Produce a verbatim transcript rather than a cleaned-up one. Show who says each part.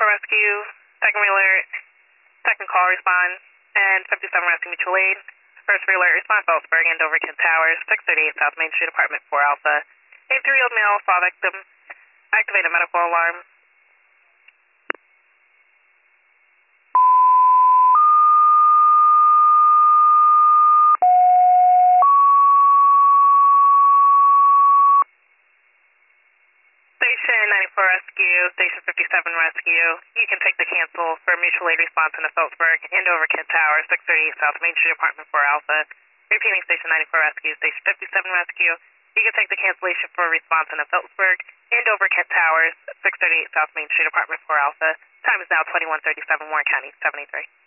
Speaker 1: Rescue, second alert, second call response, and fifty-seven Rescue Mutual Aid. First alert response, Phillipsburg and Dover Kent Towers, six thirty-eight South Main Street, apartment four Alpha. A three-year-old male fall victim. Activate a medical alarm. Station ninety-four Rescue, Station fifty-seven Rescue. You can take the cancel for mutual aid response in the Phillipsburg and Dover Kent Tower, six thirty-eight South Main Street, apartment four Alpha. Repeating, Station ninety-four Rescue, Station fifty-seven Rescue. You can take the cancellation for response in the Phillipsburg and Dover Kent Towers, six thirty-eight South Main Street, apartment four Alpha. Time is now twenty-one thirty-seven, Warren County, seventy-three.